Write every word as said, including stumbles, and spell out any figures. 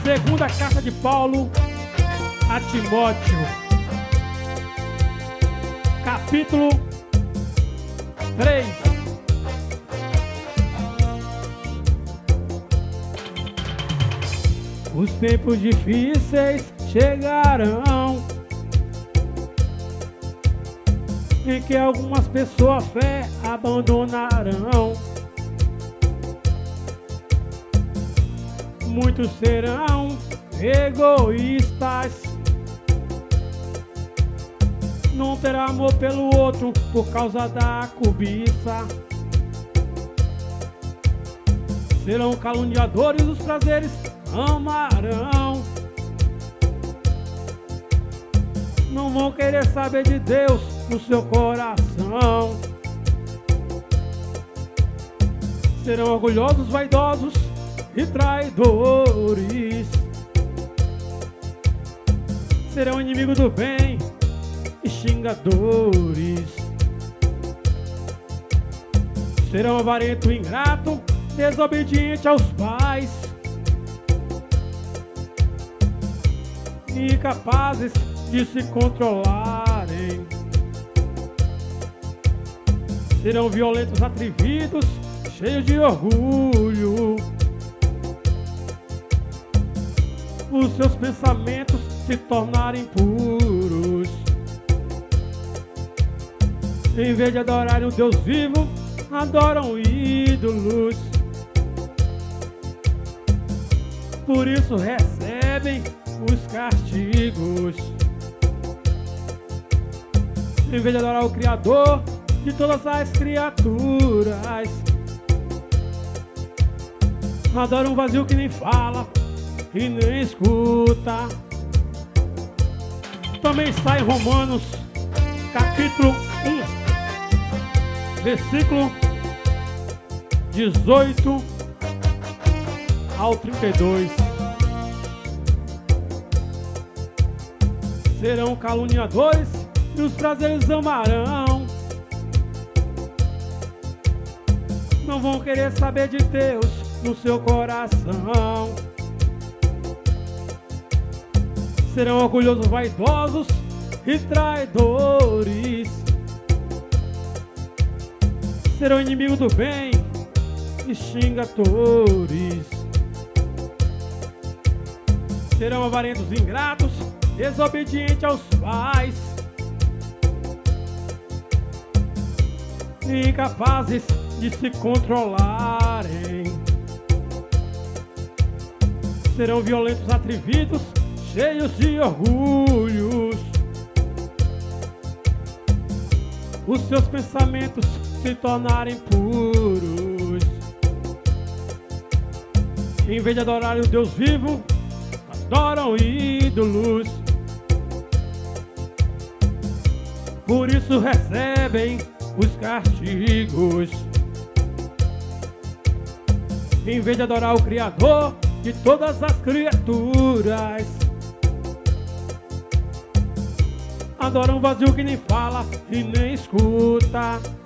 Segunda carta de Paulo a Timóteo, capítulo três. Os tempos difíceis chegarão, em que algumas pessoas a fé abandonarão. Muitos serão egoístas, não terá amor pelo outro por causa da cobiça. Serão caluniadores, os prazeres amarão. Não vão querer saber de Deus no seu coração. Serão orgulhosos, vaidosos e traidores. Serão inimigos do bem e xingadores. Serão avarento, ingrato, desobediente aos pais, incapazes de se controlarem. Serão violentos, atrevidos, cheios de orgulho. Os seus pensamentos se tornarem puros. Em vez de adorarem o Deus vivo, adoram ídolos. Por isso recebem os castigos. Em vez de adorar o Criador de todas as criaturas, adoram um vazio que nem fala e nem escuta. Também sai Romanos, capítulo um, versículo dezoito ao trinta e dois. Serão caluniadores e os prazeres amarão. Não vão querer saber de Deus no seu coração. Serão orgulhosos, vaidosos e traidores. Serão inimigos do bem e xingadores. Serão avarentos, ingratos, desobedientes aos pais, incapazes de se controlarem. Serão violentos, atrevidos, cheios de orgulhos. Os seus pensamentos se tornarem puros. Em vez de adorar o Deus vivo, adoram ídolos. Por isso recebem os castigos. Em vez de adorar o Criador de todas as criaturas, adoram um vazio que nem fala e nem escuta.